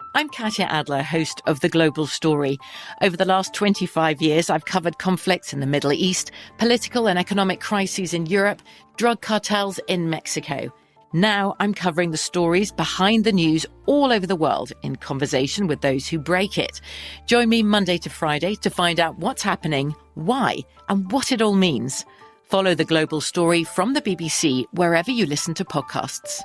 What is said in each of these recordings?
I'm Katya Adler, host of The Global Story. Over the last 25 years, I've covered conflicts in the Middle East, political and economic crises in Europe, drug cartels in Mexico. Now I'm covering the stories behind the news all over the world in conversation with those who break it. Join me Monday to Friday to find out what's happening, why, and what it all means. Follow The Global Story from the BBC wherever you listen to podcasts.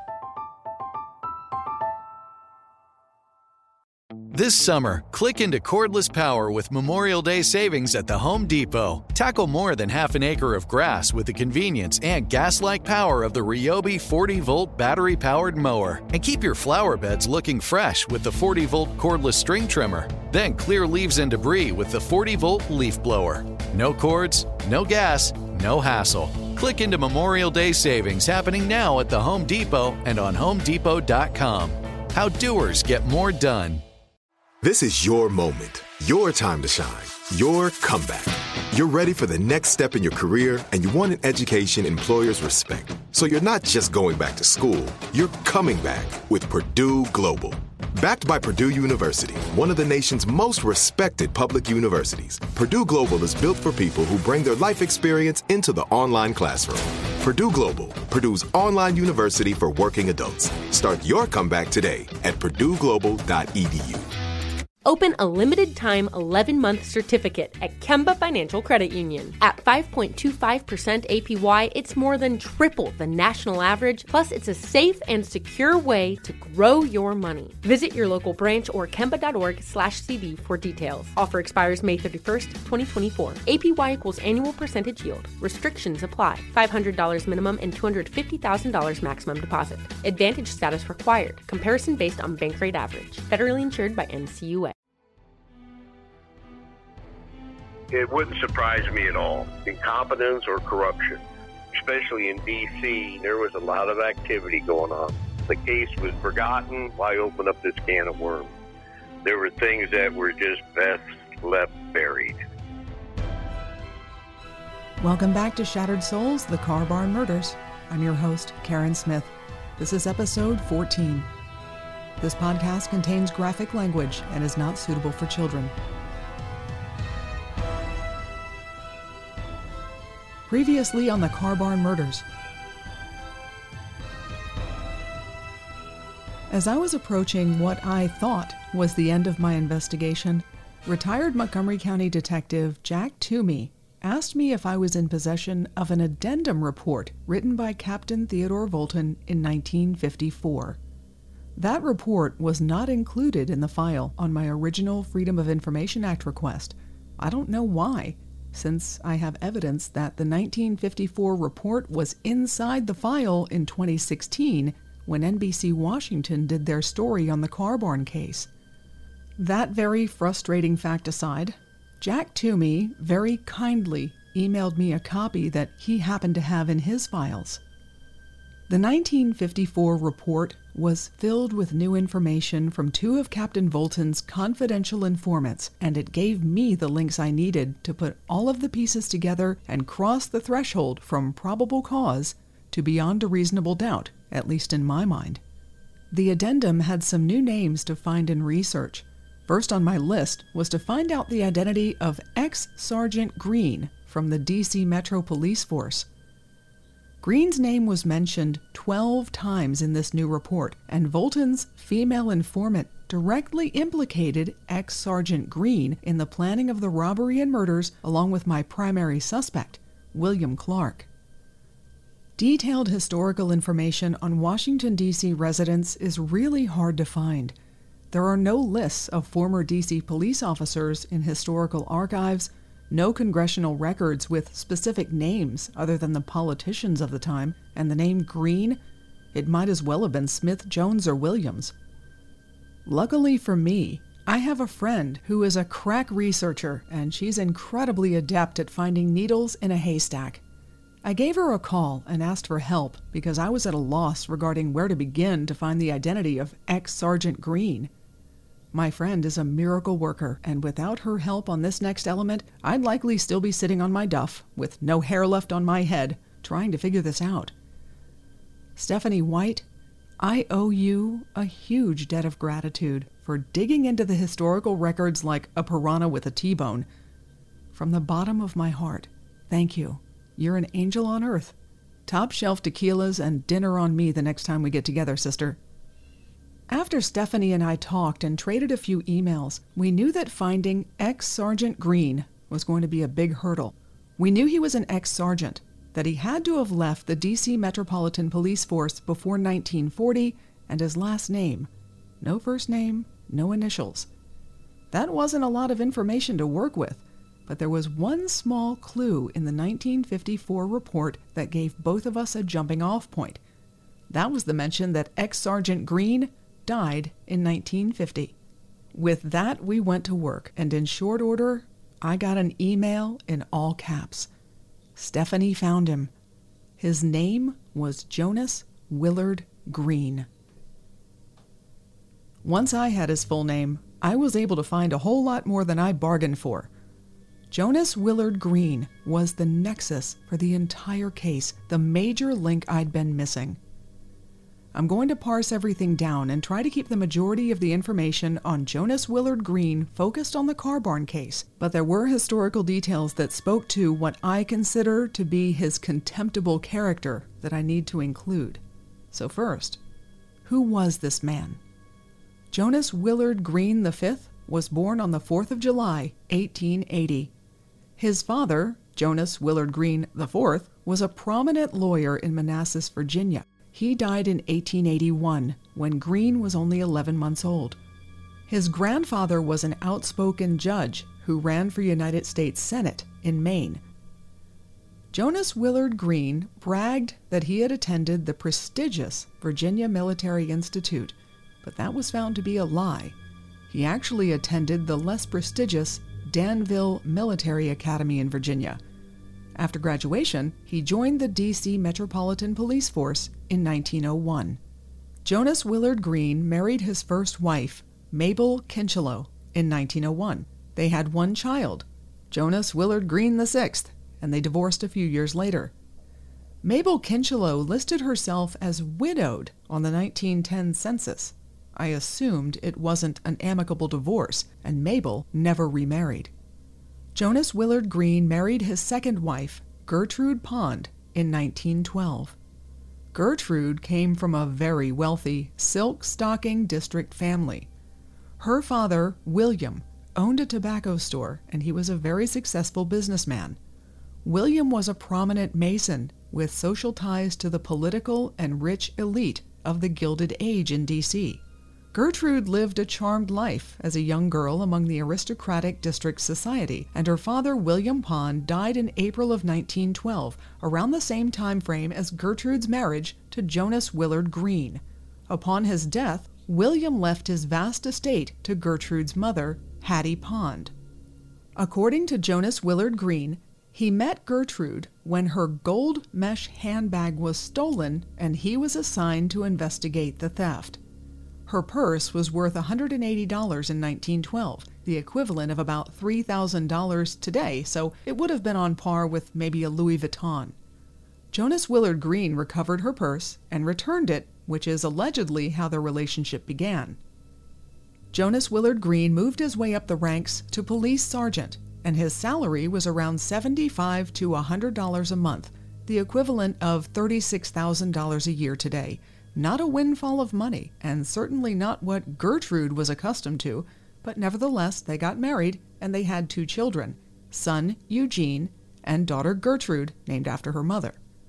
This summer, click into cordless power with Memorial Day savings at the Home Depot. Tackle more than half an acre of grass with the convenience and gas-like power of the Ryobi 40-volt battery-powered mower. And keep your flower beds looking fresh with the 40-volt cordless string trimmer. Then clear leaves and debris with the 40-volt leaf blower. No cords, no gas, no hassle. Click into Memorial Day savings happening now at the Home Depot and on HomeDepot.com. How doers get more done. This is your moment, your time to shine, your comeback. You're ready for the next step in your career, and you want an education employers respect. So you're not just going back to school, you're coming back with Purdue Global. Backed by Purdue University, one of the nation's most respected public universities, Purdue Global is built for people who bring their life experience into the online classroom. Purdue Global, Purdue's online university for working adults. Start your comeback today at purdueglobal.edu. Open a limited-time 11-month certificate at Kemba Financial Credit Union. At 5.25% APY, it's more than triple the national average, plus it's a safe and secure way to grow your money. Visit your local branch or kemba.org/cb for details. Offer expires May 31st, 2024. APY equals annual percentage yield. Restrictions apply. $500 minimum and $250,000 maximum deposit. Advantage status required. Comparison based on bank rate average. Federally insured by NCUA. It wouldn't surprise me at all. Incompetence or corruption, especially in D.C., there was a lot of activity going on. The case was forgotten. Why open up this can of worms? There were things that were just best left buried. Welcome back to Shattered Souls, The Car Barn Murders. I'm your host, Karen Smith. This is episode 14. This podcast contains graphic language and is not suitable for children. Previously on the Car Barn Murders. As I was approaching what I thought was the end of my investigation, retired Montgomery County Detective Jack Toomey asked me if I was in possession of an addendum report written by Captain Theodore Volton in 1954. That report was not included in the file on my original Freedom of Information Act request. I don't know why, since I have evidence that the 1954 report was inside the file in 2016 when NBC Washington did their story on the Car Barn case. That very frustrating fact aside, Jack Toomey very kindly emailed me a copy that he happened to have in his files. The 1954 report was filled with new information from two of Captain Volton's confidential informants, and it gave me the links I needed to put all of the pieces together and cross the threshold from probable cause to beyond a reasonable doubt, at least in my mind. The addendum had some new names to find in research. First on my list was to find out the identity of ex-Sergeant Green from the D.C. Metro Police Force. Green's name was mentioned 12 times in this new report, and Volton's female informant directly implicated ex-Sergeant Green in the planning of the robbery and murders along with my primary suspect, William Clark. Detailed historical information on Washington, D.C. residents is really hard to find. There are no lists of former D.C. police officers in historical archives, no congressional records with specific names other than the politicians of the time, and the name Green, it might as well have been Smith, Jones, or Williams. Luckily for me, I have a friend who is a crack researcher, and she's incredibly adept at finding needles in a haystack. I gave her a call and asked for help because I was at a loss regarding where to begin to find the identity of ex-Sergeant Green. My friend is a miracle worker, and without her help on this next element, I'd likely still be sitting on my duff, with no hair left on my head, trying to figure this out. Stephanie White, I owe you a huge debt of gratitude for digging into the historical records like a piranha with a T-bone. From the bottom of my heart, thank you. You're an angel on earth. Top shelf tequilas and dinner on me the next time we get together, sister. After Stephanie and I talked and traded a few emails, we knew that finding ex-Sergeant Green was going to be a big hurdle. We knew he was an ex-sergeant, that he had to have left the D.C. Metropolitan Police Force before 1940, and his last name. No first name, no initials. That wasn't a lot of information to work with, but there was one small clue in the 1954 report that gave both of us a jumping-off point. That was the mention that ex-Sergeant Green died in 1950. With that, we went to work, and in short order, I got an email in all caps. Stephanie found him. His name was Jonas Willard Green. Once I had his full name, I was able to find a whole lot more than I bargained for. Jonas Willard Green was the nexus for the entire case, the major link I'd been missing. I'm going to parse everything down and try to keep the majority of the information on Jonas Willard Green focused on the car barn case, but there were historical details that spoke to what I consider to be his contemptible character that I need to include. So first, who was this man? Jonas Willard Green V was born on the 4th of July, 1880. His father, Jonas Willard Green IV, was a prominent lawyer in Manassas, Virginia. He died in 1881, when Green was only 11 months old. His grandfather was an outspoken judge who ran for United States Senate in Maine. Jonas Willard Green bragged that he had attended the prestigious Virginia Military Institute, but that was found to be a lie. He actually attended the less prestigious Danville Military Academy in Virginia. After graduation, he joined the D.C. Metropolitan Police Force in 1901. Jonas Willard Green married his first wife, Mabel Kincheloe, in 1901. They had one child, Jonas Willard Green VI, and they divorced a few years later. Mabel Kincheloe listed herself as widowed on the 1910 census. I assumed it wasn't an amicable divorce, and Mabel never remarried. Jonas Willard Green married his second wife, Gertrude Pond, in 1912. Gertrude came from a very wealthy silk stocking district family. Her father, William, owned a tobacco store, and he was a very successful businessman. William was a prominent Mason with social ties to the political and rich elite of the Gilded Age in D.C. Gertrude lived a charmed life as a young girl among the aristocratic district society, and her father, William Pond, died in April of 1912, around the same time frame as Gertrude's marriage to Jonas Willard Green. Upon his death, William left his vast estate to Gertrude's mother, Hattie Pond. According to Jonas Willard Green, he met Gertrude when her gold mesh handbag was stolen and he was assigned to investigate the theft. Her purse was worth $180 in 1912, the equivalent of about $3,000 today, so it would have been on par with maybe a Louis Vuitton. Jonas Willard Green recovered her purse and returned it, which is allegedly how their relationship began. Jonas Willard Green moved his way up the ranks to police sergeant, and his salary was around $75 to $100 a month, the equivalent of $36,000 a year today. Not a windfall of money, and certainly not what Gertrude was accustomed to, but nevertheless they got married and they had 2 children, son Eugene and daughter Gertrude, named after her mother.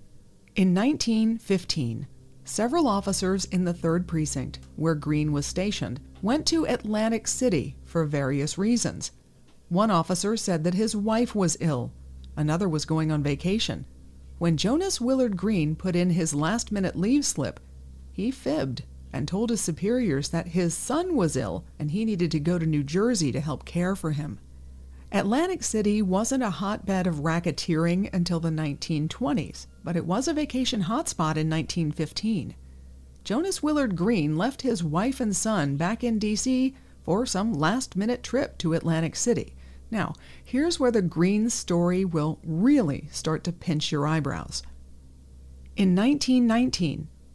In 1915, several officers in the 3rd Precinct, where Green was stationed, went to Atlantic City for various reasons. One officer said that his wife was ill. Another was going on vacation. When Jonas Willard Green put in his last-minute leave slip, he fibbed and told his superiors that his son was ill and he needed to go to New Jersey to help care for him. Atlantic City wasn't a hotbed of racketeering until the 1920s, but it was a vacation hotspot in 1915. Jonas Willard Green left his wife and son back in D.C. for some last-minute trip to Atlantic City. Now, here's where the Green story will really start to pinch your eyebrows. In 1919,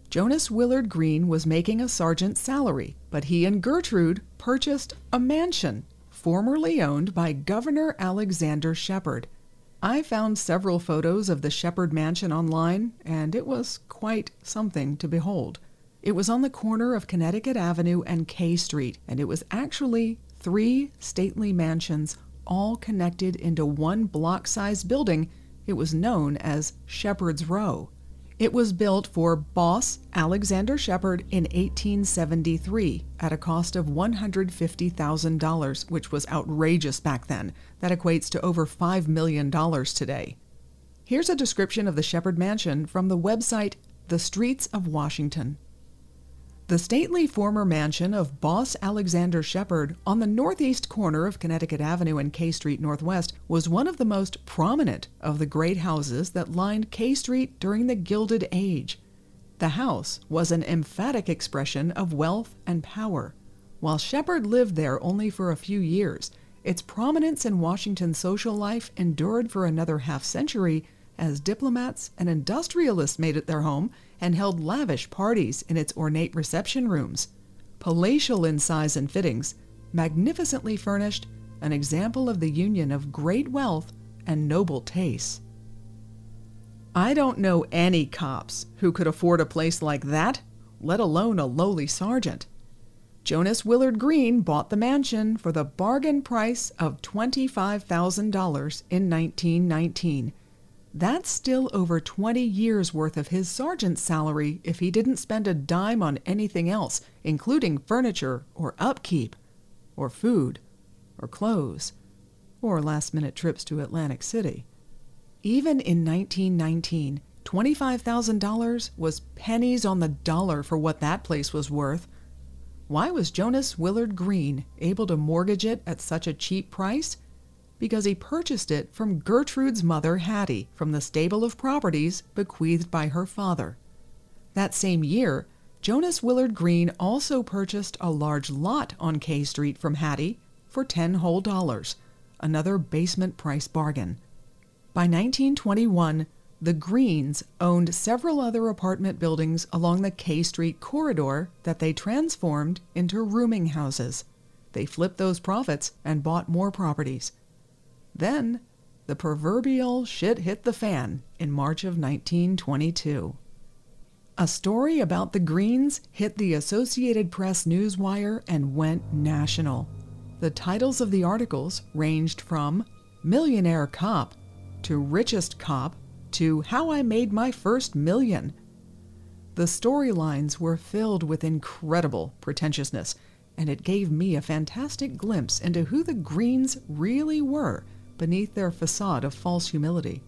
Jonas Willard Green was making a sergeant's salary, but he and Gertrude purchased a mansion formerly owned by Governor Alexander Shepard. I found several photos of the Shepard Mansion online, and it was quite something to behold. It was on the corner of Connecticut Avenue and K Street, and it was actually 3 stately mansions all connected into one block-sized building. It was known as Shepard's Row. It was built for boss Alexander Shepard in 1873 at a cost of $150,000, which was outrageous back then. That equates to over $5 million today. Here's a description of the Shepard Mansion from the website The Streets of Washington. The stately former mansion of boss Alexander Shepard on the northeast corner of Connecticut Avenue and K Street Northwest was one of the most prominent of the great houses that lined K Street during the Gilded Age. The house was an emphatic expression of wealth and power. While Shepard lived there only for a few years, its prominence in Washington's social life endured for another half-century as diplomats and industrialists made it their home and held lavish parties in its ornate reception rooms. Palatial in size and fittings, magnificently furnished, an example of the union of great wealth and noble tastes. I don't know any cops who could afford a place like that, let alone a lowly sergeant. Jonas Willard Green bought the mansion for the bargain price of $25,000 in 1919. That's still over 20 years' worth of his sergeant's salary if he didn't spend a dime on anything else, including furniture or upkeep, or food, or clothes, or last-minute trips to Atlantic City. Even in 1919, $25,000 was pennies on the dollar for what that place was worth. Why was Jonas Willard Green able to mortgage it at such a cheap price? Because he purchased it from Gertrude's mother, Hattie, from the stable of properties bequeathed by her father. That same year, Jonas Willard Green also purchased a large lot on K Street from Hattie for $10 whole, another basement price bargain. By 1921, the Greens owned several other apartment buildings along the K Street corridor that they transformed into rooming houses. They flipped those profits and bought more properties. Then, the proverbial shit hit the fan in March of 1922. A story about the Greens hit the Associated Press newswire and went national. The titles of the articles ranged from Millionaire Cop to Richest Cop to How I Made My First Million. The storylines were filled with incredible pretentiousness, and it gave me a fantastic glimpse into who the Greens really were beneath their facade of false humility.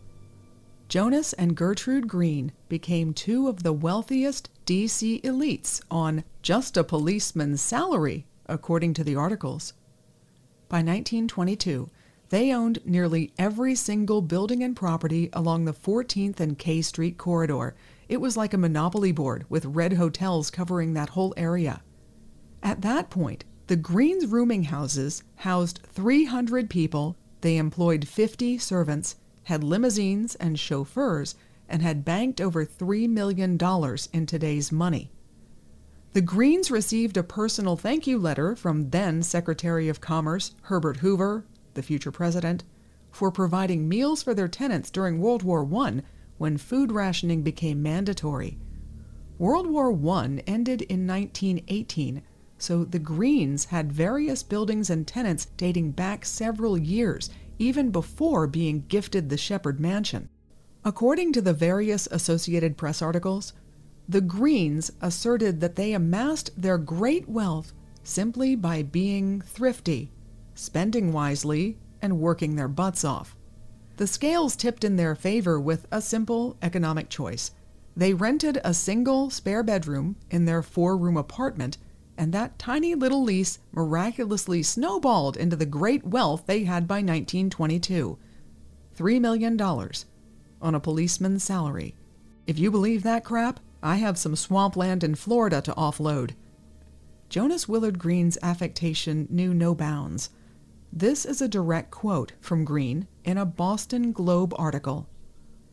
Jonas and Gertrude Green became 2 of the wealthiest D.C. elites on just a policeman's salary, according to the articles. By 1922, they owned nearly every single building and property along the 14th and K Street corridor. It was like a monopoly board with red hotels covering that whole area. At that point, the Greens' rooming houses housed 300 people. They employed 50 servants, had limousines and chauffeurs, and had banked over $3 million in today's money. The Greens received a personal thank you letter from then Secretary of Commerce Herbert Hoover, the future president, for providing meals for their tenants during World War I when food rationing became mandatory. World War I ended in 1918, so the Greens had various buildings and tenants dating back several years, even before being gifted the Shepard Mansion. According to the various Associated Press articles, the Greens asserted that they amassed their great wealth simply by being thrifty, spending wisely, and working their butts off. The scales tipped in their favor with a simple economic choice. They rented a single spare bedroom in their 4-room apartment, and that tiny little lease miraculously snowballed into the great wealth they had by 1922. $3 million on a policeman's salary. If you believe that crap, I have some swampland in Florida to offload. Jonas Willard Green's affectation knew no bounds. This is a direct quote from Green in a Boston Globe article.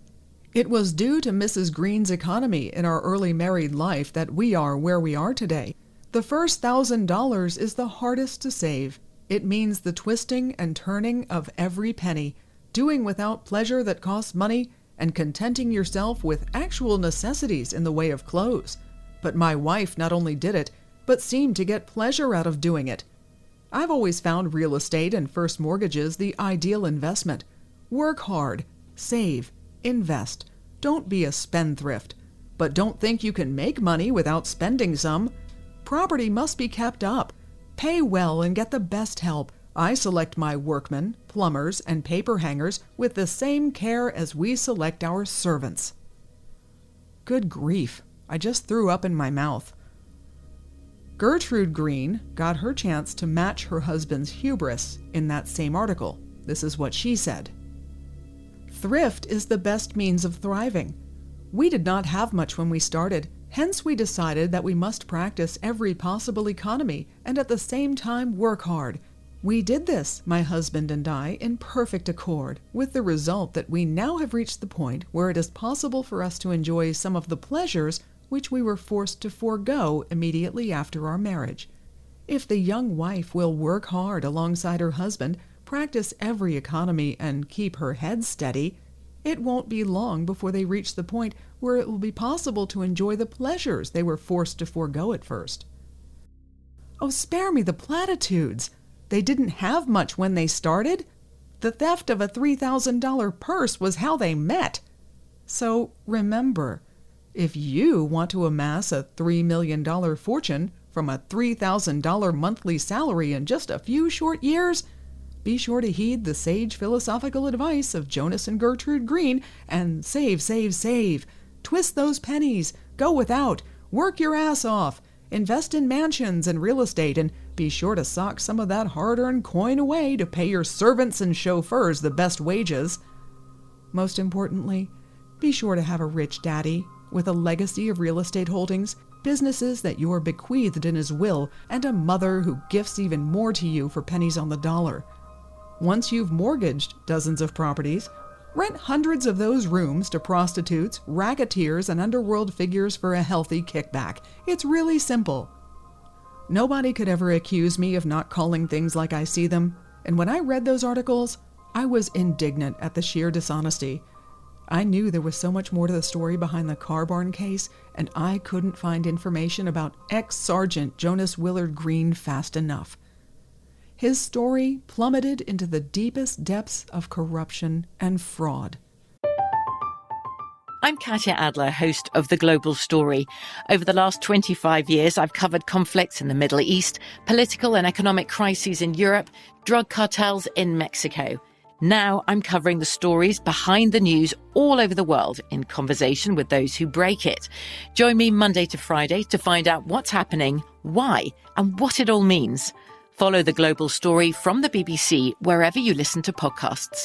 It was due to Mrs. Green's economy in our early married life that we are where we are today. The first $1,000 is the hardest to save. It means the twisting and turning of every penny, doing without pleasure that costs money, and contenting yourself with actual necessities in the way of clothes. But my wife not only did it, but seemed to get pleasure out of doing it. I've always found real estate and first mortgages the ideal investment. Work hard, save, invest. Don't be a spendthrift. But don't think you can make money without spending some. Property must be kept up. Pay well and get the best help. I select my workmen, plumbers, and paper hangers with the same care as we select our servants. Good grief, I just threw up in my mouth. Gertrude Green got her chance to match her husband's hubris in that same article. This is what she said. Thrift is the best means of thriving. We did not have much when we started, hence we decided that we must practice every possible economy and at the same time work hard. We did this, my husband and I, in perfect accord, with the result that we now have reached the point where it is possible for us to enjoy some of the pleasures which we were forced to forego immediately after our marriage. If the young wife will work hard alongside her husband, practice every economy, and keep her head steady, it won't be long before they reach the point where it will be possible to enjoy the pleasures they were forced to forego at first. Oh, spare me the platitudes! They didn't have much when they started. The theft of a $3,000 purse was how they met. So remember, if you want to amass a $3 million fortune from a $3,000 monthly salary in just a few short years, be sure to heed the sage philosophical advice of Jonas and Gertrude Green and save, save, save. Twist those pennies, go without, work your ass off, invest in mansions and real estate, and be sure to sock some of that hard-earned coin away to pay your servants and chauffeurs the best wages. Most importantly, be sure to have a rich daddy with a legacy of real estate holdings, businesses that you are bequeathed in his will, and a mother who gifts even more to you for pennies on the dollar. Once you've mortgaged dozens of properties, rent hundreds of those rooms to prostitutes, racketeers, and underworld figures for a healthy kickback. It's really simple. Nobody could ever accuse me of not calling things like I see them, and when I read those articles, I was indignant at the sheer dishonesty. I knew there was so much more to the story behind the car barn case, and I couldn't find information about ex-Sergeant Jonas Willard Green fast enough. His story plummeted into the deepest depths of corruption and fraud. I'm Katya Adler, host of The Global Story. Over the last 25 years, I've covered conflicts in the Middle East, political and economic crises in Europe, drug cartels in Mexico. Now I'm covering the stories behind the news all over the world in conversation with those who break it. Join me Monday to Friday to find out what's happening, why, and what it all means. Follow The Global Story from the BBC wherever you listen to podcasts.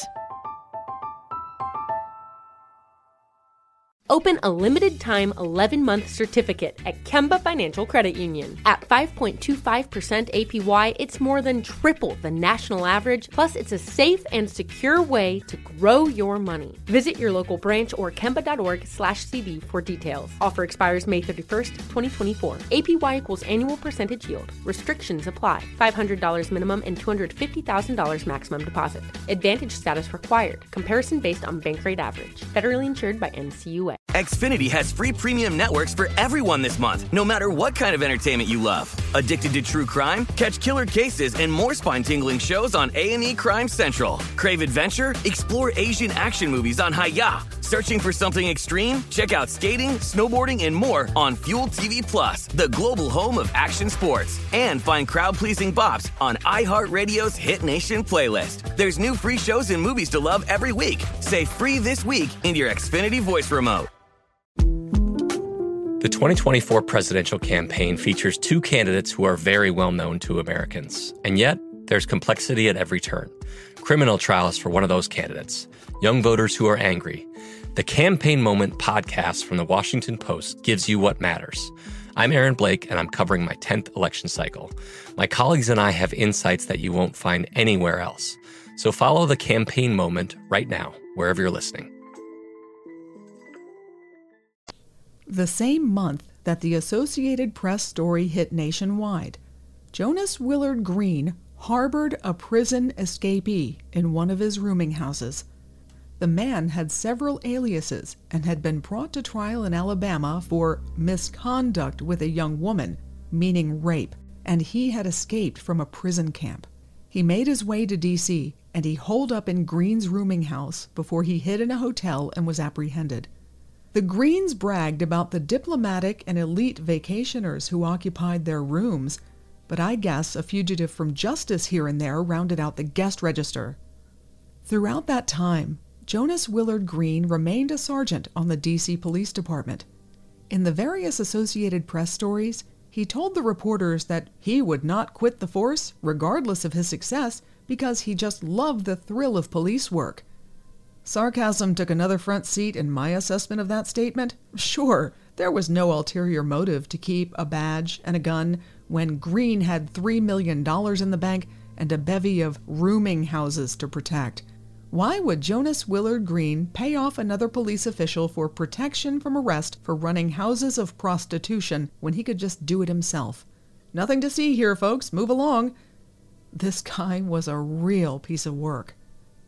Open a limited-time 11-month certificate at Kemba Financial Credit Union. At 5.25% APY, it's more than triple the national average, plus it's a safe and secure way to grow your money. Visit your local branch or kemba.org/cb for details. Offer expires May 31st, 2024. APY equals annual percentage yield. Restrictions apply. $500 minimum and $250,000 maximum deposit. Advantage status required. Comparison based on bank rate average. Federally insured by NCUA. Xfinity has free premium networks for everyone this month, no matter what kind of entertainment you love. Addicted to true crime? Catch killer cases and more spine-tingling shows on A&E Crime Central. Crave adventure? Explore Asian action movies on Hi-YAH. Searching for something extreme? Check out skating, snowboarding, and more on Fuel TV Plus, the global home of action sports. And find crowd-pleasing bops on iHeartRadio's Hit Nation playlist. There's new free shows and movies to love every week. Say free this week in your Xfinity voice remote. The 2024 presidential campaign features two candidates who are very well known to Americans. And yet, there's complexity at every turn. Criminal trials for one of those candidates. Young voters who are angry. The Campaign Moment podcast from the Washington Post gives you what matters. I'm Aaron Blake, and I'm covering my 10th election cycle. My colleagues and I have insights that you won't find anywhere else. So follow The Campaign Moment right now, wherever you're listening. The same month that the Associated Press story hit nationwide, Jonas Willard Green harbored a prison escapee in one of his rooming houses. The man had several aliases and had been brought to trial in Alabama for misconduct with a young woman, meaning rape, and he had escaped from a prison camp. He made his way to D.C., and he holed up in Green's rooming house before he hid in a hotel and was apprehended. The Greens bragged about the diplomatic and elite vacationers who occupied their rooms, but I guess a fugitive from justice here and there rounded out the guest register. Throughout that time, Jonas Willard Green remained a sergeant on the D.C. Police Department. In the various Associated Press stories, he told the reporters that he would not quit the force, regardless of his success, because he just loved the thrill of police work. Sarcasm took another front seat in my assessment of that statement. Sure, there was no ulterior motive to keep a badge and a gun when Green had $3 million in the bank and a bevy of rooming houses to protect. Why would Jonas Willard Green pay off another police official for protection from arrest for running houses of prostitution when he could just do it himself? Nothing to see here, folks. Move along. This guy was a real piece of work.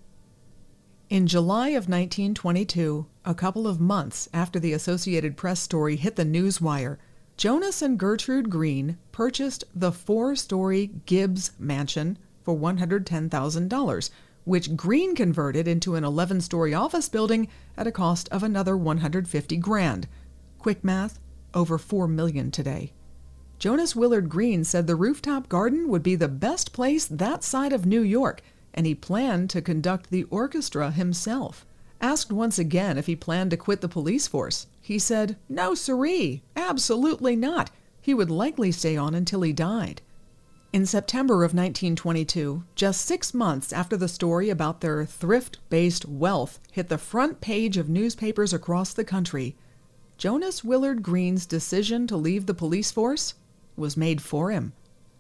In July of 1922, a couple of months after the Associated Press story hit the newswire, Jonas and Gertrude Green purchased the 4-story Gibbs mansion for $110,000, which Green converted into an 11-story office building at a cost of another $150,000. Quick math, over $4 million today. Jonas Willard Green said the rooftop garden would be the best place that side of New York, and he planned to conduct the orchestra himself. Asked once again if he planned to quit the police force, he said, "No siree, absolutely not. He would likely stay on until he died." In September of 1922, just 6 months after the story about their thrift-based wealth hit the front page of newspapers across the country, Jonas Willard Green's decision to leave the police force was made for him.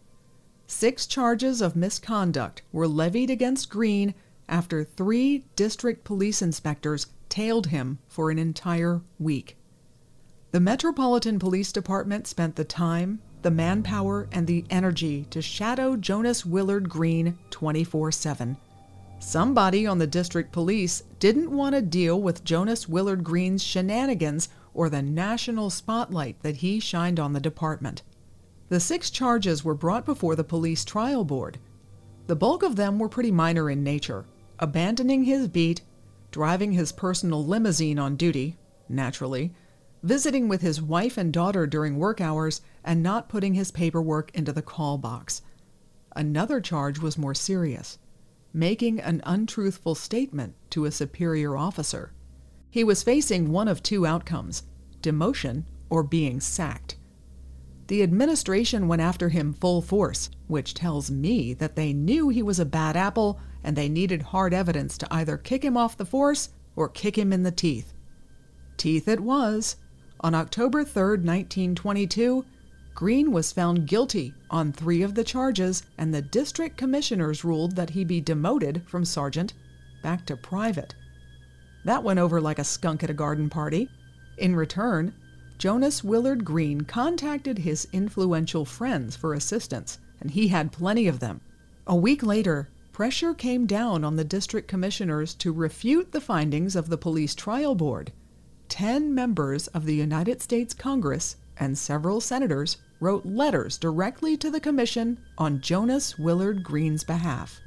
6 charges of misconduct were levied against Green after 3 district police inspectors tailed him for an entire week. The Metropolitan Police Department spent the time, the manpower, and the energy to shadow Jonas Willard Green 24/7. Somebody on the district police didn't want to deal with Jonas Willard Green's shenanigans or the national spotlight that he shined on the department. The 6 charges were brought before the police trial board. The bulk of them were pretty minor in nature: abandoning his beat, driving his personal limousine on duty, naturally, visiting with his wife and daughter during work hours, and not putting his paperwork into the call box. Another charge was more serious: making an untruthful statement to a superior officer. He was facing one of 2 outcomes: demotion or being sacked. The administration went after him full force, which tells me that they knew he was a bad apple and they needed hard evidence to either kick him off the force or kick him in the teeth. Teeth it was. On October 3, 1922, Green was found guilty on 3 of the charges, and the district commissioners ruled that he be demoted from sergeant back to private. That went over like a skunk at a garden party. In return, Jonas Willard Green contacted his influential friends for assistance, and he had plenty of them. A week later, pressure came down on the district commissioners to refute the findings of the police trial board. 10 members of the United States Congress and several senators wrote letters directly to the commission on Jonas Willard Green's behalf.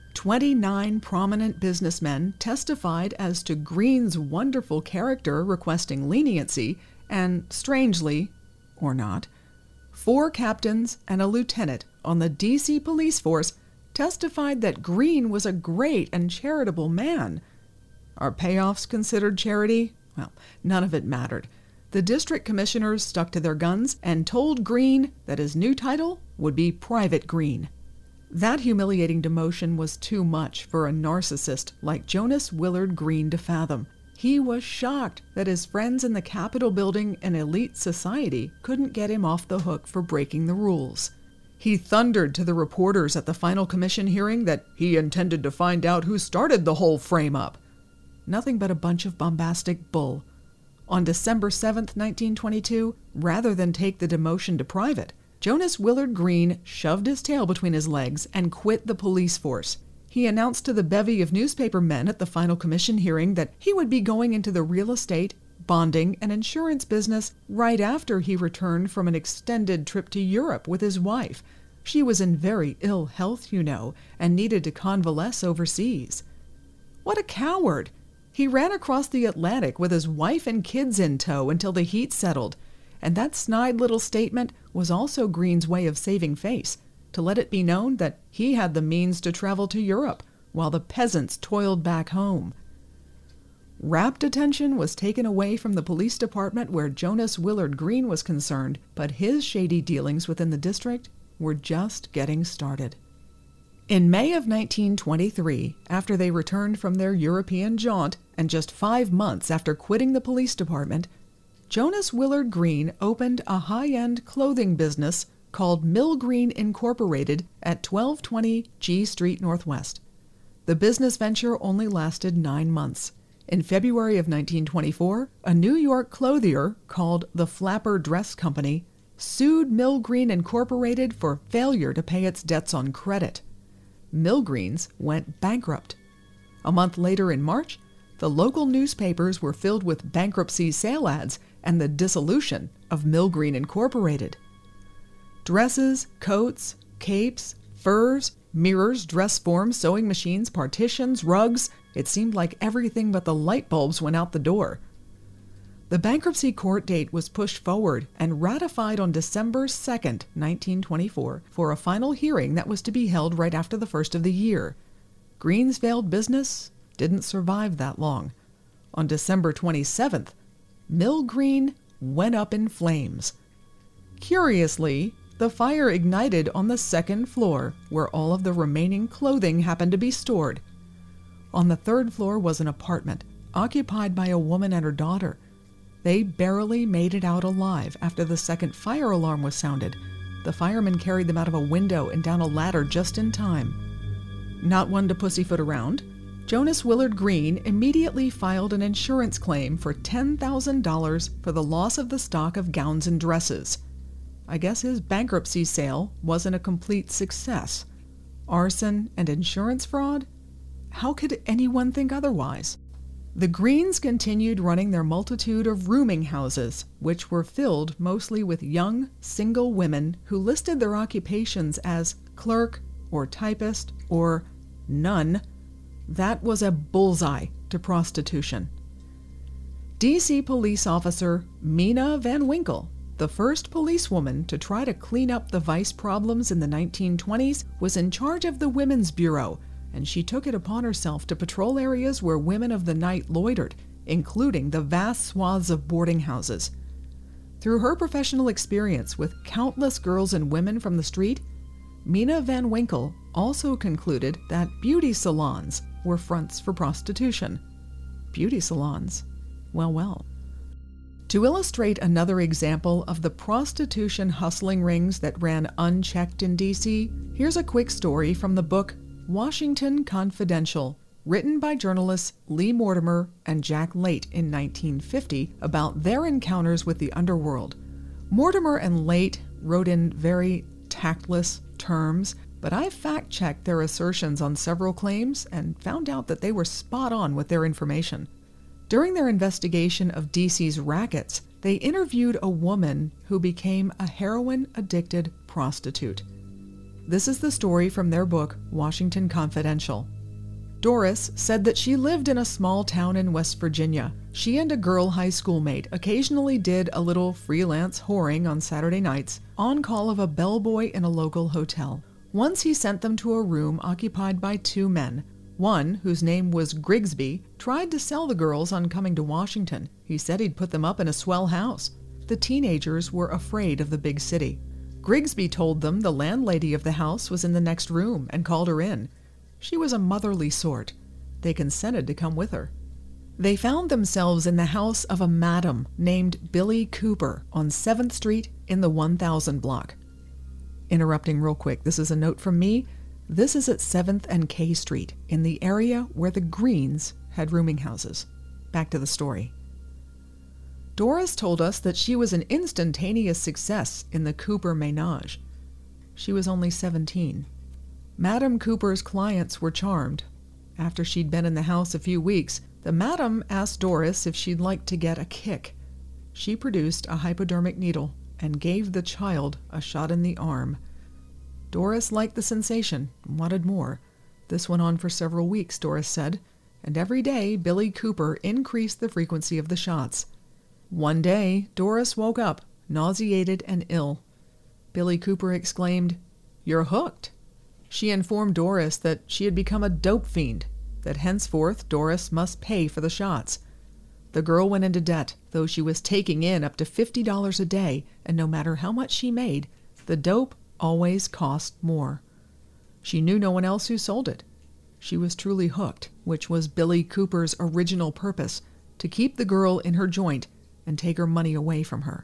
29 prominent businessmen testified as to Green's wonderful character requesting leniency, and strangely, or not, 4 captains and a lieutenant on the D.C. police force testified that Green was a great and charitable man. Are payoffs considered charity? Well, none of it mattered. The district commissioners stuck to their guns and told Green that his new title would be Private Green. That humiliating demotion was too much for a narcissist like Jonas Willard Green to fathom. He was shocked that his friends in the Capitol building and elite society couldn't get him off the hook for breaking the rules. He thundered to the reporters at the final commission hearing that he intended to find out who started the whole frame-up. Nothing but a bunch of bombastic bull. On December 7, 1922, rather than take the demotion to private, Jonas Willard Green shoved his tail between his legs and quit the police force. He announced to the bevy of newspaper men at the final commission hearing that he would be going into the real estate, bonding, and insurance business right after he returned from an extended trip to Europe with his wife. She was in very ill health, you know, and needed to convalesce overseas. What a coward! He ran across the Atlantic with his wife and kids in tow until the heat settled. And that snide little statement was also Green's way of saving face, to let it be known that he had the means to travel to Europe while the peasants toiled back home. Rapt attention was taken away from the police department where Jonas Willard Green was concerned, but his shady dealings within the district were just getting started. In May of 1923, after they returned from their European jaunt, and just 5 months after quitting the police department, Jonas Willard Green opened a high-end clothing business called Mill Green Incorporated at 1220 G Street Northwest. The business venture only lasted 9 months. In February of 1924, a New York clothier called the Flapper Dress Company sued Mill Green Incorporated for failure to pay its debts on credit. Mill Greens went bankrupt. A month later in March, the local newspapers were filled with bankruptcy sale ads and the dissolution of Mill Green Incorporated. Dresses, coats, capes, furs, mirrors, dress forms, sewing machines, partitions, rugs. It seemed like everything but the light bulbs went out the door. The bankruptcy court date was pushed forward and ratified on December 2, 1924, for a final hearing that was to be held right after the first of the year. Green's failed business didn't survive that long. On December 27th, Mill Green went up in flames. Curiously, the fire ignited on the second floor, where all of the remaining clothing happened to be stored. On the third floor was an apartment, occupied by a woman and her daughter. They barely made it out alive after the second fire alarm was sounded. The firemen carried them out of a window and down a ladder just in time. Not one to pussyfoot around, Jonas Willard Green immediately filed an insurance claim for $10,000 for the loss of the stock of gowns and dresses. I guess his bankruptcy sale wasn't a complete success. Arson and insurance fraud? How could anyone think otherwise? The Greens continued running their multitude of rooming houses, which were filled mostly with young, single women who listed their occupations as clerk or typist or nun. That was a bullseye to prostitution. D.C. police officer Mina Van Winkle, the first policewoman to try to clean up the vice problems in the 1920s, was in charge of the Women's Bureau, and she took it upon herself to patrol areas where women of the night loitered, including the vast swaths of boarding houses. Through her professional experience with countless girls and women from the street, Mina Van Winkle also concluded that beauty salons were fronts for prostitution. Beauty salons? Well. To illustrate another example of the prostitution hustling rings that ran unchecked in D.C., here's a quick story from the book Washington Confidential, written by journalists Lee Mortimer and Jack Late in 1950 about their encounters with the underworld. Mortimer and Late wrote in very tactless terms, but I fact-checked their assertions on several claims and found out that they were spot on with their information. During their investigation of DC's rackets, they interviewed a woman who became a heroin-addicted prostitute. This is the story from their book, Washington Confidential. Doris said that she lived in a small town in West Virginia. She and a girl high schoolmate occasionally did a little freelance whoring on Saturday nights, on call of a bellboy in a local hotel. Once he sent them to a room occupied by 2 men. One, whose name was Grigsby, tried to sell the girls on coming to Washington. He said he'd put them up in a swell house. The teenagers were afraid of the big city. Grigsby told them the landlady of the house was in the next room and called her in. She was a motherly sort. They consented to come with her. They found themselves in the house of a madam named Billy Cooper on 7th Street in the 1000 block. Interrupting real quick, this is a note from me. This is at 7th and K Street, in the area where the Greens had rooming houses. Back to the story. Doris told us that she was an instantaneous success in the Cooper ménage. She was only 17. Madame Cooper's clients were charmed. After she'd been in the house a few weeks, the madam asked Doris if she'd like to get a kick. She produced a hypodermic needle and gave the child a shot in the arm. Doris liked the sensation and wanted more. This went on for several weeks, Doris said, and every day Billy Cooper increased the frequency of the shots. One day, Doris woke up, nauseated and ill. Billy Cooper exclaimed, "You're hooked." She informed Doris that she had become a dope fiend, that henceforth Doris must pay for the shots. The girl went into debt, though she was taking in up to $50 a day, and no matter how much she made, the dope always cost more. She knew no one else who sold it. She was truly hooked, which was Billy Cooper's original purpose, to keep the girl in her joint and take her money away from her.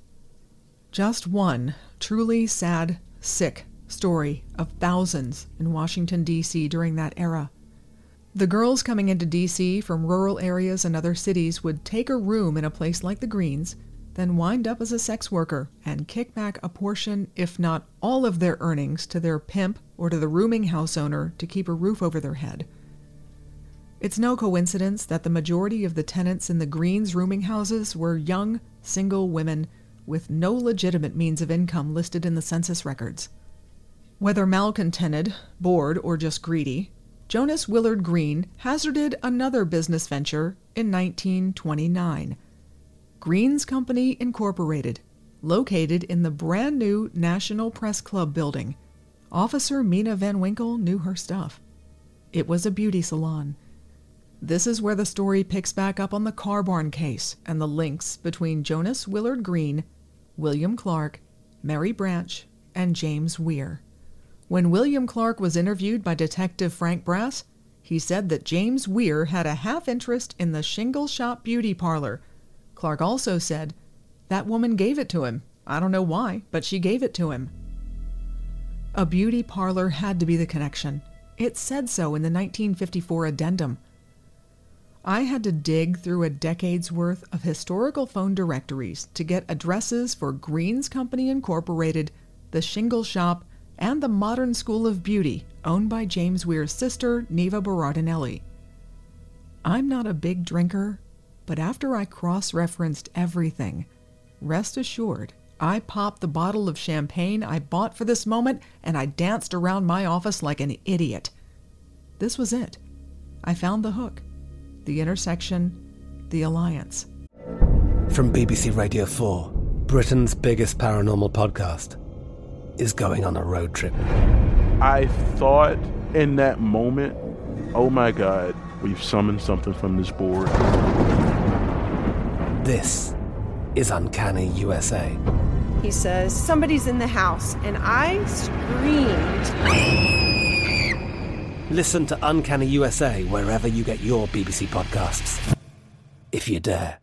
Just one truly sad, sick story of thousands in Washington, D.C. during that era. The girls coming into D.C. from rural areas and other cities would take a room in a place like the Greens, then wind up as a sex worker and kick back a portion, if not all of their earnings, to their pimp or to the rooming house owner to keep a roof over their head. It's no coincidence that the majority of the tenants in the Greens rooming houses were young, single women with no legitimate means of income listed in the census records. Whether malcontented, bored, or just greedy, Jonas Willard Green hazarded another business venture in 1929. Green's Company Incorporated, located in the brand new National Press Club building. Officer Mina Van Winkle knew her stuff. It was a beauty salon. This is where the story picks back up on the Car Barn case and the links between Jonas Willard Green, William Clark, Mary Branch, and James Weir. When William Clark was interviewed by Detective Frank Brass, he said that James Weir had a half interest in the Shingle Shop beauty parlor. Clark also said, "That woman gave it to him. I don't know why, but she gave it to him." A beauty parlor had to be the connection. It said so in the 1954 addendum. I had to dig through a decade's worth of historical phone directories to get addresses for Green's Company Incorporated, the Shingle Shop, and the Modern School of Beauty, owned by James Weir's sister, Neva Berardinelli. I'm not a big drinker, but after I cross-referenced everything, rest assured, I popped the bottle of champagne I bought for this moment and I danced around my office like an idiot. This was it. I found the hook, the intersection, the alliance. From BBC Radio 4, Britain's biggest paranormal podcast is going on a road trip. I thought in that moment, oh my God, we've summoned something from this board. This is Uncanny USA. He says, somebody's in the house, and I screamed. Listen to Uncanny USA wherever you get your BBC podcasts, if you dare.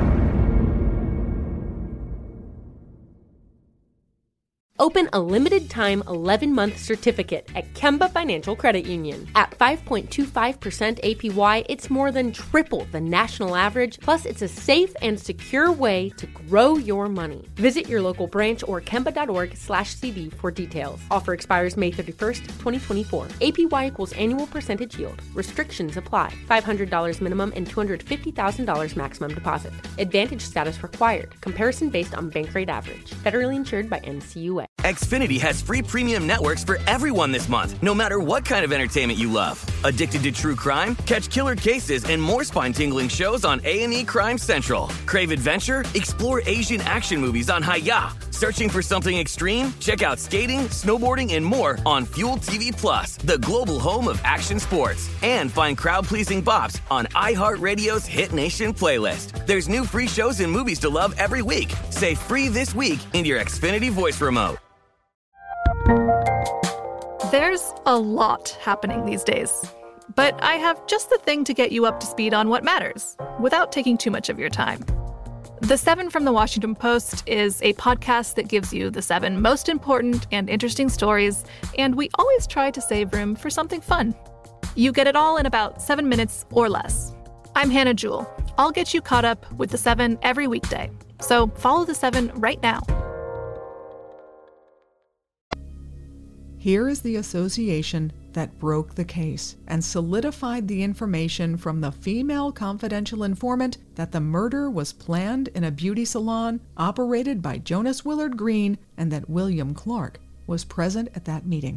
Open a limited-time 11-month certificate at Kemba Financial Credit Union. At 5.25% APY, it's more than triple the national average, plus it's a safe and secure way to grow your money. Visit your local branch or kemba.org/cd for details. Offer expires May 31st, 2024. APY equals annual percentage yield. Restrictions apply. $500 minimum and $250,000 maximum deposit. Advantage status required. Comparison based on bank rate average. Federally insured by NCUA. Xfinity has free premium networks for everyone this month, no matter what kind of entertainment you love. Addicted to true crime? Catch killer cases and more spine-tingling shows on A&E Crime Central. Crave adventure? Explore Asian action movies on Hi-YAH. Searching for something extreme? Check out skating, snowboarding, and more on Fuel TV Plus, the global home of action sports. And find crowd-pleasing bops on iHeartRadio's Hit Nation playlist. There's new free shows and movies to love every week. Say free this week in your Xfinity voice remote. There's a lot happening these days, but I have just the thing to get you up to speed on what matters, without taking too much of your time. The 7 from the Washington Post is a podcast that gives you the 7 most important and interesting stories, and we always try to save room for something fun. You get it all in about 7 minutes or less. I'm Hannah Jewell, I'll get you caught up with The 7 every weekday. So follow The 7 right now. Here is the association that broke the case and solidified the information from the female confidential informant that the murder was planned in a beauty salon operated by Jonas Willard Green and that William Clark was present at that meeting.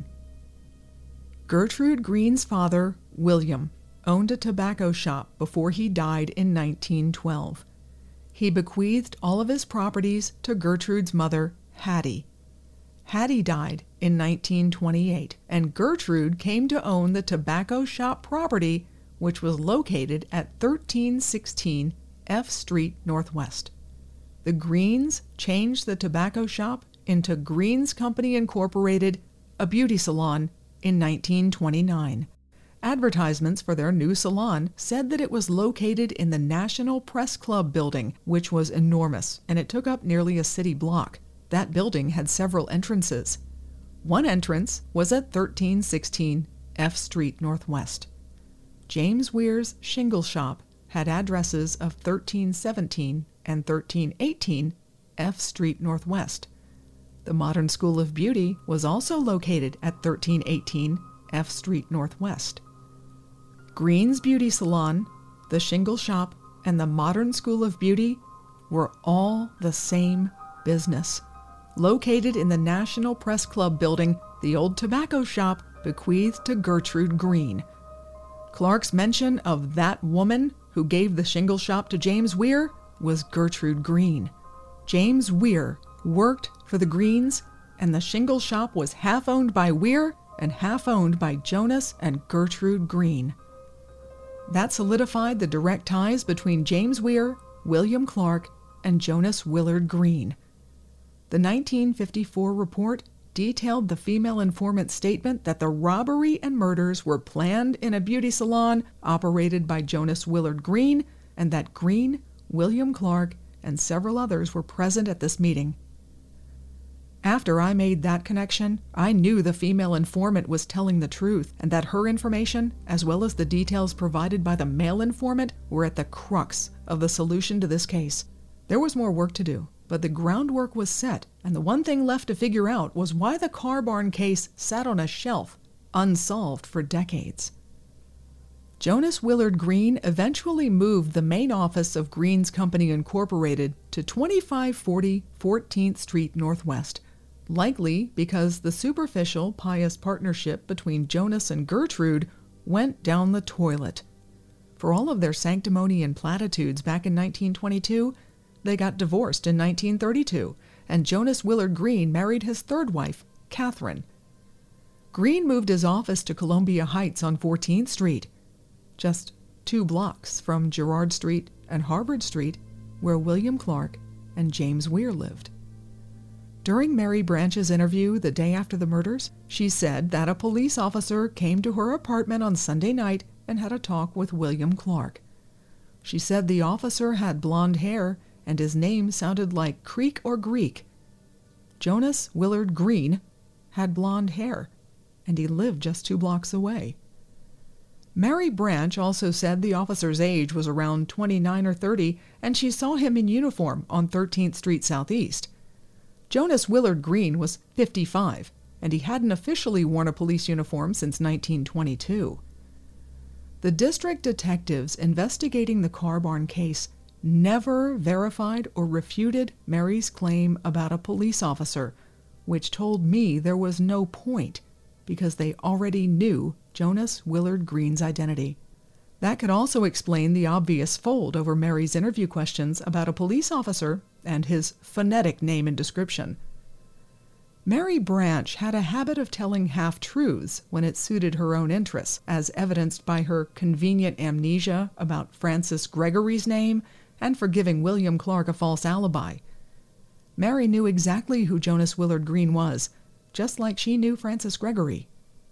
Gertrude Green's father, William, owned a tobacco shop before he died in 1912. He bequeathed all of his properties to Gertrude's mother, Hattie. Hattie died in 1928, and Gertrude came to own the tobacco shop property, which was located at 1316 F Street Northwest. The Greens changed the tobacco shop into Greens Company Incorporated, a beauty salon, in 1929. Advertisements for their new salon said that it was located in the National Press Club building, which was enormous, and it took up nearly a city block. That building had several entrances. One entrance was at 1316 F Street Northwest. James Weir's shingle shop had addresses of 1317 and 1318 F Street Northwest. The Modern School of Beauty was also located at 1318 F Street Northwest. Green's Beauty Salon, the shingle shop, and the Modern School of Beauty were all the same business. Located in the National Press Club building, the old tobacco shop bequeathed to Gertrude Green. Clark's mention of that woman who gave the shingle shop to James Weir was Gertrude Green. James Weir worked for the Greens, and the shingle shop was half owned by Weir and half owned by Jonas and Gertrude Green. That solidified the direct ties between James Weir, William Clark, and Jonas Willard Green. The 1954 report detailed the female informant's statement that the robbery and murders were planned in a beauty salon operated by Jonas Willard Green, and that Green, William Clark, and several others were present at this meeting. After I made that connection, I knew the female informant was telling the truth, and that her information, as well as the details provided by the male informant, were at the crux of the solution to this case. There was more work to do, but the groundwork was set, and the one thing left to figure out was why the car barn case sat on a shelf, unsolved for decades. Jonas Willard Green eventually moved the main office of Greens Company Incorporated to 2540 14th Street Northwest, likely because the superficial, pious partnership between Jonas and Gertrude went down the toilet. For all of their sanctimonious platitudes back in 1922, they got divorced in 1932, and Jonas Willard Green married his third wife, Catherine. Green moved his office to Columbia Heights on 14th Street, just 2 blocks from Girard Street and Harvard Street, where William Clark and James Weir lived. During Mary Branch's interview the day after the murders, she said that a police officer came to her apartment on Sunday night and had a talk with William Clark. She said the officer had blonde hair and his name sounded like Creek or Greek. Jonas Willard Green had blonde hair, and he lived just 2 blocks away. Mary Branch also said the officer's age was around 29 or 30, and she saw him in uniform on 13th Street Southeast. Jonas Willard Green was 55, and he hadn't officially worn a police uniform since 1922. The district detectives investigating the car barn case never verified or refuted Mary's claim about a police officer, which told me there was no point because they already knew Jonas Willard Green's identity. That could also explain the obvious fold over Mary's interview questions about a police officer and his phonetic name and description. Mary Branch had a habit of telling half-truths when it suited her own interests, as evidenced by her convenient amnesia about Francis Gregory's name and for giving William Clark a false alibi. Mary knew exactly who Jonas Willard Green was, just like she knew Francis Gregory.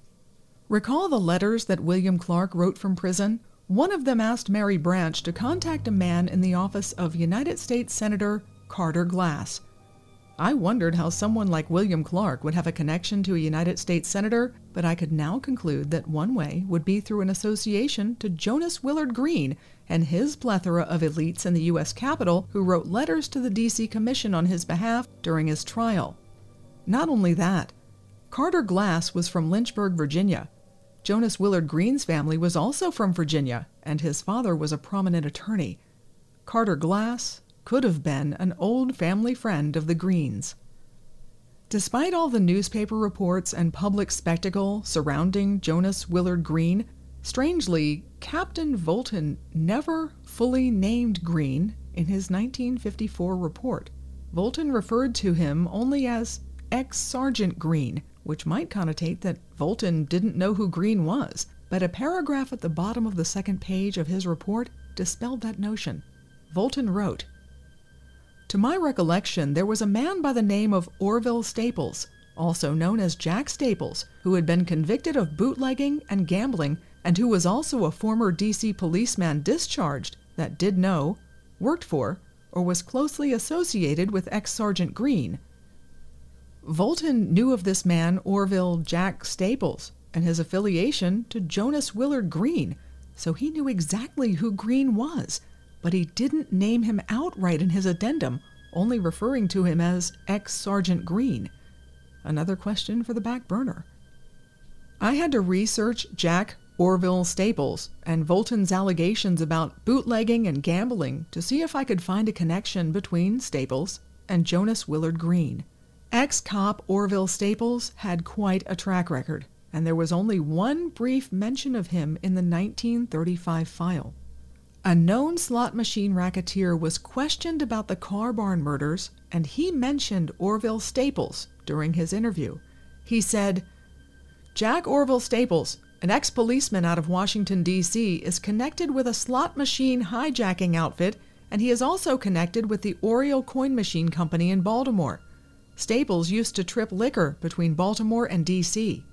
Recall the letters that William Clark wrote from prison? One of them asked Mary Branch to contact a man in the office of United States Senator Carter Glass. I wondered how someone like William Clark would have a connection to a United States Senator, but I could now conclude that one way would be through an association to Jonas Willard Green and his plethora of elites in the U.S. Capitol who wrote letters to the D.C. Commission on his behalf during his trial. Not only that, Carter Glass was from Lynchburg, Virginia. Jonas Willard Green's family was also from Virginia, and his father was a prominent attorney. Carter Glass could have been an old family friend of the Greens. Despite all the newspaper reports and public spectacle surrounding Jonas Willard Green, strangely, Captain Volton never fully named Green in his 1954 report. Volton referred to him only as ex-Sergeant Green, which might connotate that Volton didn't know who Green was, but a paragraph at the bottom of the second page of his report dispelled that notion. Volton wrote, "To my recollection, there was a man by the name of Orville Staples, also known as Jack Staples, who had been convicted of bootlegging and gambling, and who was also a former D.C. policeman discharged that did know, worked for, or was closely associated with ex-Sergeant Green." Volton knew of this man Orville Jack Staples and his affiliation to Jonas Willard Green, so he knew exactly who Green was, but he didn't name him outright in his addendum, only referring to him as ex-Sergeant Green. Another question for the back burner. I had to research Jack Orville Staples and Volton's allegations about bootlegging and gambling to see if I could find a connection between Staples and Jonas Willard Green. Ex-cop Orville Staples had quite a track record, and there was only one brief mention of him in the 1935 file. A known slot machine racketeer was questioned about the Car Barn murders, and he mentioned Orville Staples during his interview. He said, "Jack Orville Staples, an ex-policeman out of Washington, D.C., is connected with a slot machine hijacking outfit, and he is also connected with the Oriole Coin Machine Company in Baltimore. Staples used to trip liquor between Baltimore and D.C."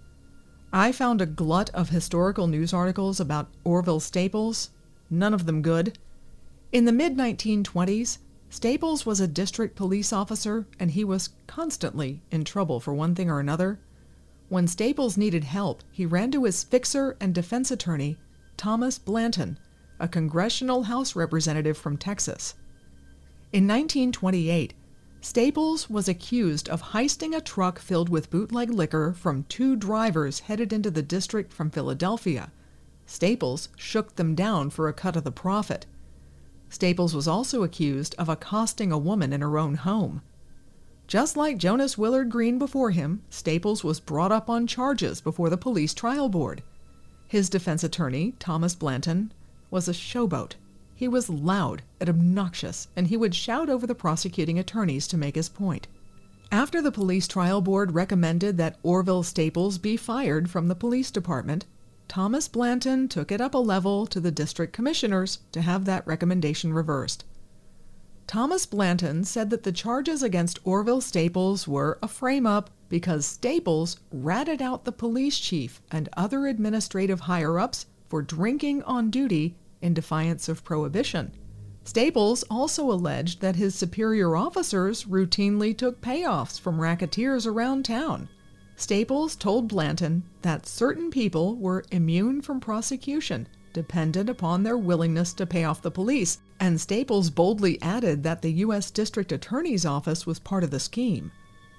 I found a glut of historical news articles about Orville Staples, none of them good. In the mid-1920s, Staples was a district police officer, and he was constantly in trouble for one thing or another. When Staples needed help, he ran to his fixer and defense attorney, Thomas Blanton, a congressional House representative from Texas. In 1928, Staples was accused of heisting a truck filled with bootleg liquor from two drivers headed into the district from Philadelphia. Staples shook them down for a cut of the profit. Staples was also accused of accosting a woman in her own home. Just like Jonas Willard Green before him, Staples was brought up on charges before the police trial board. His defense attorney, Thomas Blanton, was a showboat. He was loud and obnoxious, and he would shout over the prosecuting attorneys to make his point. After the police trial board recommended that Orville Staples be fired from the police department, Thomas Blanton took it up a level to the district commissioners to have that recommendation reversed. Thomas Blanton said that the charges against Orville Staples were a frame-up because Staples ratted out the police chief and other administrative higher-ups for drinking on duty in defiance of prohibition. Staples also alleged that his superior officers routinely took payoffs from racketeers around town. Staples told Blanton that certain people were immune from prosecution, dependent upon their willingness to pay off the police, and Staples boldly added that the U.S. District Attorney's Office was part of the scheme.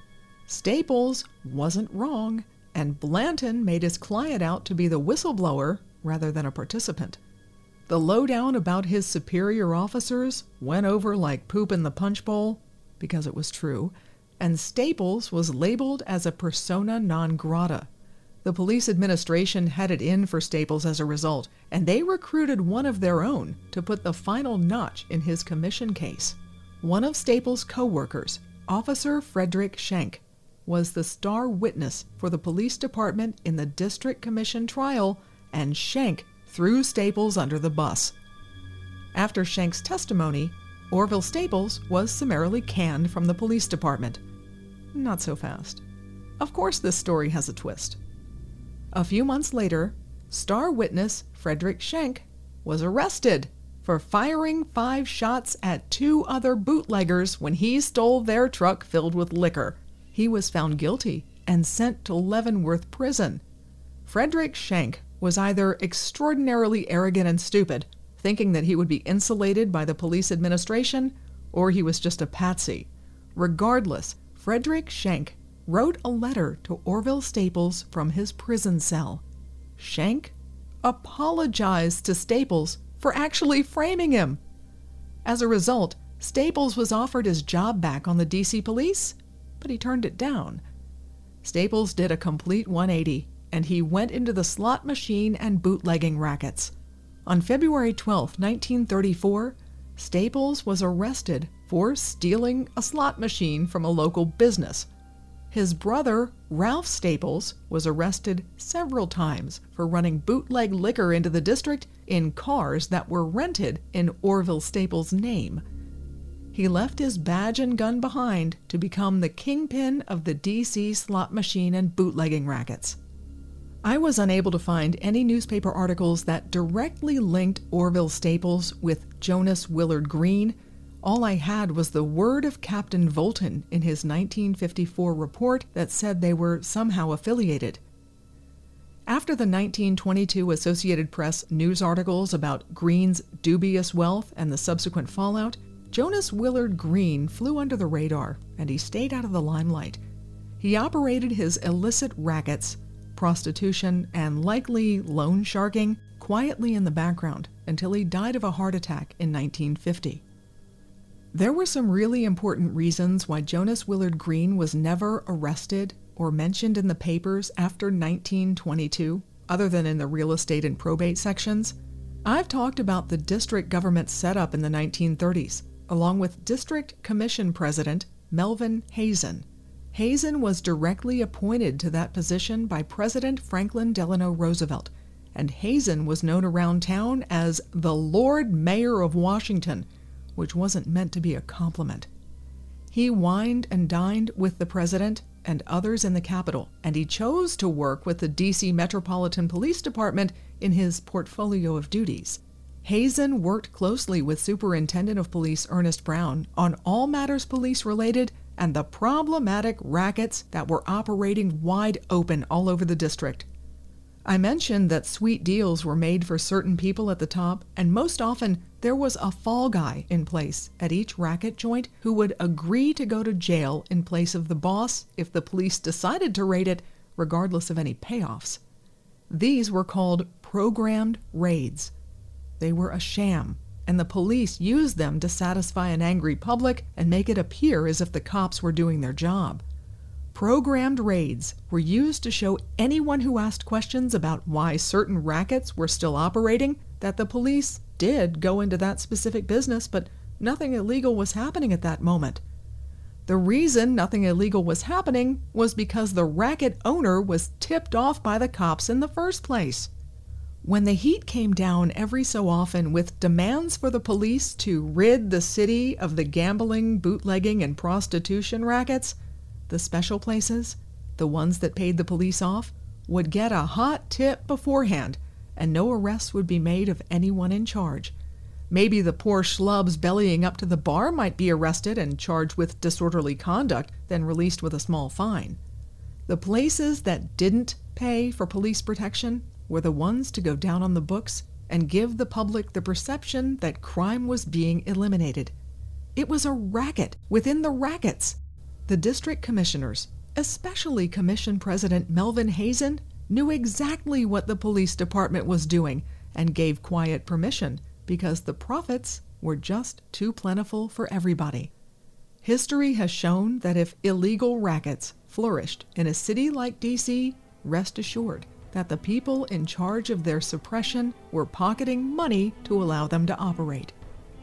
Staples wasn't wrong, and Blanton made his client out to be the whistleblower rather than a participant. The lowdown about his superior officers went over like poop in the punch bowl, because it was true, and Staples was labeled as a persona non grata. The police administration had it in for Staples as a result, and they recruited one of their own to put the final notch in his commission case. One of Staples' co-workers, Officer Frederick Schenck, was the star witness for the police department in the district commission trial, and Schenck threw Staples under the bus. After Schenck's testimony, Orville Staples was summarily canned from the police department. Not so fast. Of course, this story has a twist. A few months later, star witness Frederick Schenck was arrested for firing 5 shots at 2 other bootleggers when he stole their truck filled with liquor. He was found guilty and sent to Leavenworth Prison. Frederick Schenck was either extraordinarily arrogant and stupid, thinking that he would be insulated by the police administration, or he was just a patsy. Regardless, Frederick Schenck wrote a letter to Orville Staples from his prison cell. Schenck apologized to Staples for actually framing him. As a result, Staples was offered his job back on the D.C. police, but he turned it down. Staples did a complete 180, and he went into the slot machine and bootlegging rackets. On February 12, 1934, Staples was arrested for stealing a slot machine from a local business. His brother, Ralph Staples, was arrested several times for running bootleg liquor into the district in cars that were rented in Orville Staples' name. He left his badge and gun behind to become the kingpin of the D.C. slot machine and bootlegging rackets. I was unable to find any newspaper articles that directly linked Orville Staples with Jonas Willard Green. All I had was the word of Captain Volton in his 1954 report that said they were somehow affiliated. After the 1922 Associated Press news articles about Green's dubious wealth and the subsequent fallout, Jonas Willard Green flew under the radar, and he stayed out of the limelight. He operated his illicit rackets, prostitution, and likely loan sharking quietly in the background until he died of a heart attack in 1950. There were some really important reasons why Jonas Willard Green was never arrested or mentioned in the papers after 1922, other than in the real estate and probate sections. I've talked about the district government setup in the 1930s, along with District Commission President Melvin Hazen. Hazen was directly appointed to that position by President Franklin Delano Roosevelt, and Hazen was known around town as the Lord Mayor of Washington, which wasn't meant to be a compliment. He wined and dined with the president and others in the Capitol, and he chose to work with the D.C. Metropolitan Police Department in his portfolio of duties. Hazen worked closely with Superintendent of Police Ernest Brown on all matters police-related and the problematic rackets that were operating wide open all over the district. I mentioned that sweet deals were made for certain people at the top, and most often there was a fall guy in place at each racket joint who would agree to go to jail in place of the boss if the police decided to raid it, regardless of any payoffs. These were called programmed raids. They were a sham, and the police used them to satisfy an angry public and make it appear as if the cops were doing their job. Programmed raids were used to show anyone who asked questions about why certain rackets were still operating that the police did go into that specific business, but nothing illegal was happening at that moment. The reason nothing illegal was happening was because the racket owner was tipped off by the cops in the first place. When the heat came down every so often with demands for the police to rid the city of the gambling, bootlegging, and prostitution rackets, the special places, the ones that paid the police off, would get a hot tip beforehand, and no arrests would be made of anyone in charge. Maybe the poor schlubs bellying up to the bar might be arrested and charged with disorderly conduct, then released with a small fine. The places that didn't pay for police protection were the ones to go down on the books and give the public the perception that crime was being eliminated. It was a racket within the rackets. The district commissioners, especially Commission President Melvin Hazen, knew exactly what the police department was doing and gave quiet permission because the profits were just too plentiful for everybody. History has shown that if illegal rackets flourished in a city like D.C., rest assured that the people in charge of their suppression were pocketing money to allow them to operate.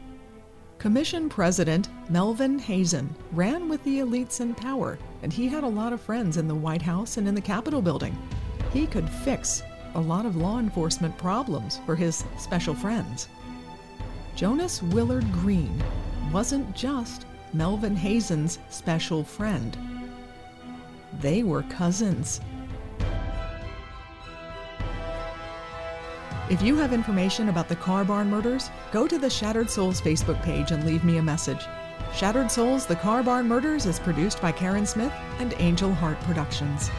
Commission President Melvin Hazen ran with the elites in power, and he had a lot of friends in the White House and in the Capitol building. He could fix a lot of law enforcement problems for his special friends. Jonas Willard Green wasn't just Melvin Hazen's special friend. They were cousins. If you have information about the Car Barn murders, go to the Shattered Souls Facebook page and leave me a message. Shattered Souls, The Car Barn Murders is produced by Karen Smith and Angel Heart Productions.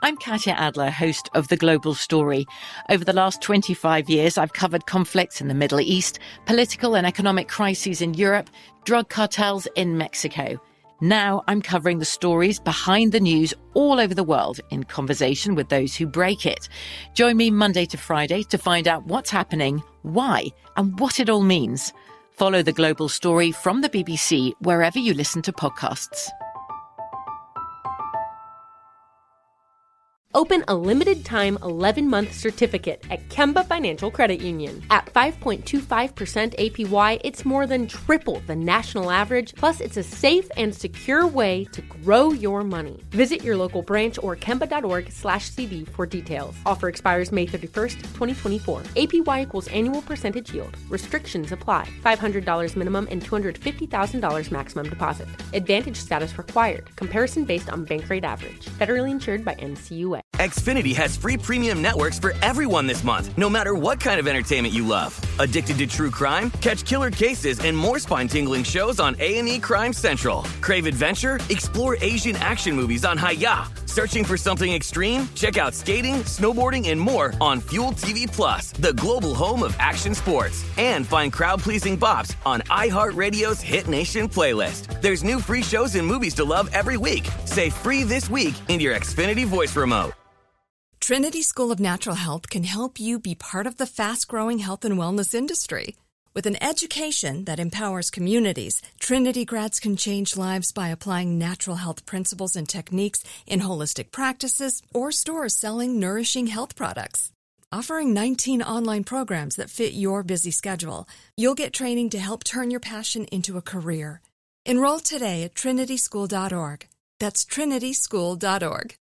I'm Katya Adler, host of The Global Story. Over the last 25 years, I've covered conflicts in the Middle East, political and economic crises in Europe, drug cartels in Mexico. Now I'm covering the stories behind the news all over the world in conversation with those who break it. Join me Monday to Friday to find out what's happening, why, and what it all means. Follow The Global Story from the BBC wherever you listen to podcasts. Open a limited-time 11-month certificate at Kemba Financial Credit Union. At 5.25% APY, it's more than triple the national average, plus it's a safe and secure way to grow your money. Visit your local branch or kemba.org/cd for details. Offer expires May 31st, 2024. APY equals annual percentage yield. Restrictions apply. $500 minimum and $250,000 maximum deposit. Advantage status required. Comparison based on bank rate average. Federally insured by NCUA. Xfinity has free premium networks for everyone this month, no matter what kind of entertainment you love. Addicted to true crime? Catch killer cases and more spine-tingling shows on A&E Crime Central. Crave adventure? Explore Asian action movies on Hi-YAH. Searching for something extreme? Check out skating, snowboarding, and more on Fuel TV Plus, the global home of action sports. And find crowd-pleasing bops on iHeartRadio's Hit Nation playlist. There's new free shows and movies to love every week. Say free this week in your Xfinity voice remote. Trinity School of Natural Health can help you be part of the fast-growing health and wellness industry. With an education that empowers communities, Trinity grads can change lives by applying natural health principles and techniques in holistic practices or stores selling nourishing health products. Offering 19 online programs that fit your busy schedule, you'll get training to help turn your passion into a career. Enroll today at trinityschool.org. That's trinityschool.org.